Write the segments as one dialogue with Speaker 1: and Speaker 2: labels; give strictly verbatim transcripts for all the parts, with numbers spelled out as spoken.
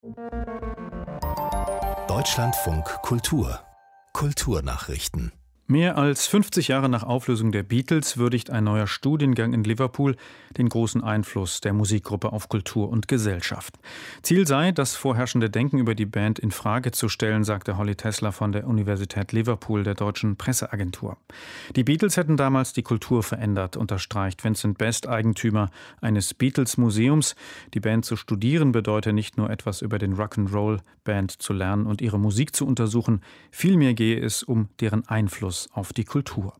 Speaker 1: Deutschlandfunk Kultur Kulturnachrichten.
Speaker 2: Mehr als fünfzig Jahre nach Auflösung der Beatles würdigt ein neuer Studiengang in Liverpool den großen Einfluss der Musikgruppe auf Kultur und Gesellschaft. Ziel sei, das vorherrschende Denken über die Band in Frage zu stellen, sagte Holly Tesler von der Universität Liverpool der deutschen Presseagentur. Die Beatles hätten damals die Kultur verändert, unterstreicht Vincent Best, Eigentümer eines Beatles-Museums. Die Band zu studieren bedeute nicht nur etwas über den Rock'n'Roll-Band zu lernen und ihre Musik zu untersuchen, vielmehr gehe es um deren Einfluss auf die Kultur.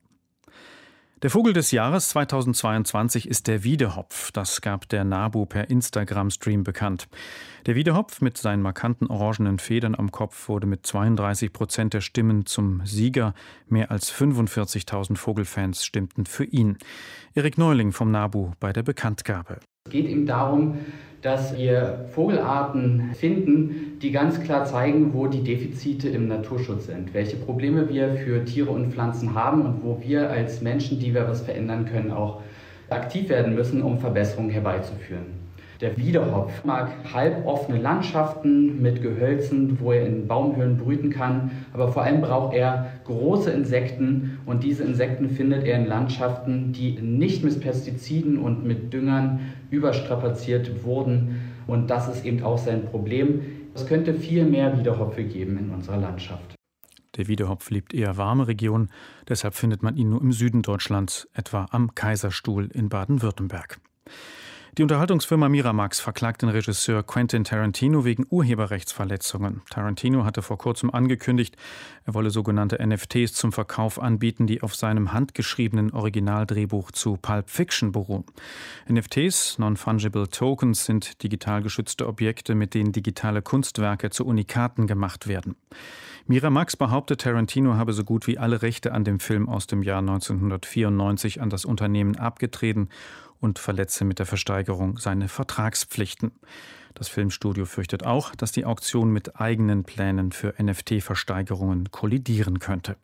Speaker 2: Der Vogel des Jahres zweitausendzweiundzwanzig ist der Wiedehopf. Das gab der NABU per Instagram-Stream bekannt. Der Wiedehopf mit seinen markanten orangenen Federn am Kopf wurde mit zweiunddreißig Prozent der Stimmen zum Sieger. Mehr als fünfundvierzigtausend Vogelfans stimmten für ihn. Erik Neuling vom NABU bei der Bekanntgabe.
Speaker 3: Es geht ihm darum, dass wir Vogelarten finden, die ganz klar zeigen, wo die Defizite im Naturschutz sind, welche Probleme wir für Tiere und Pflanzen haben und wo wir als Menschen, die wir was verändern können, auch aktiv werden müssen, um Verbesserungen herbeizuführen. Der Wiedehopf mag halboffene Landschaften mit Gehölzen, wo er in Baumhöhlen brüten kann, aber vor allem braucht er große Insekten und diese Insekten findet er in Landschaften, die nicht mit Pestiziden und mit Düngern überstrapaziert wurden und das ist eben auch sein Problem. Es könnte viel mehr Wiedehopfe geben in unserer Landschaft.
Speaker 2: Der Wiedehopf liebt eher warme Regionen, deshalb findet man ihn nur im Süden Deutschlands, etwa am Kaiserstuhl in Baden-Württemberg. Die Unterhaltungsfirma Miramax verklagt den Regisseur Quentin Tarantino wegen Urheberrechtsverletzungen. Tarantino hatte vor kurzem angekündigt, er wolle sogenannte N F Ts zum Verkauf anbieten, die auf seinem handgeschriebenen Originaldrehbuch zu Pulp Fiction beruhen. N F Ts, Non-Fungible Tokens, sind digital geschützte Objekte, mit denen digitale Kunstwerke zu Unikaten gemacht werden. Miramax behauptet, Tarantino habe so gut wie alle Rechte an dem Film aus dem Jahr neunzehnhundertvierundneunzig an das Unternehmen abgetreten und verletze mit der Versteigerung seine Vertragspflichten. Das Filmstudio fürchtet auch, dass die Auktion mit eigenen Plänen für N F T-Versteigerungen kollidieren könnte.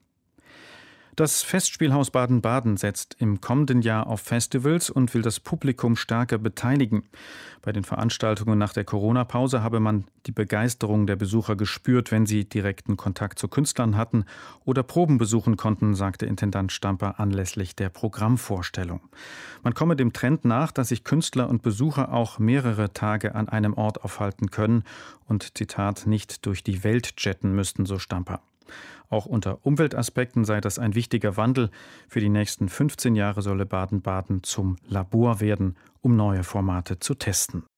Speaker 2: Das Festspielhaus Baden-Baden setzt im kommenden Jahr auf Festivals und will das Publikum stärker beteiligen. Bei den Veranstaltungen nach der Corona-Pause habe man die Begeisterung der Besucher gespürt, wenn sie direkten Kontakt zu Künstlern hatten oder Proben besuchen konnten, sagte Intendant Stamper anlässlich der Programmvorstellung. Man komme dem Trend nach, dass sich Künstler und Besucher auch mehrere Tage an einem Ort aufhalten können und, Zitat, nicht durch die Welt jetten müssten, so Stamper. Auch unter Umweltaspekten sei das ein wichtiger Wandel. Für die nächsten fünfzehn Jahre solle Baden-Baden zum Labor werden, um neue Formate zu testen.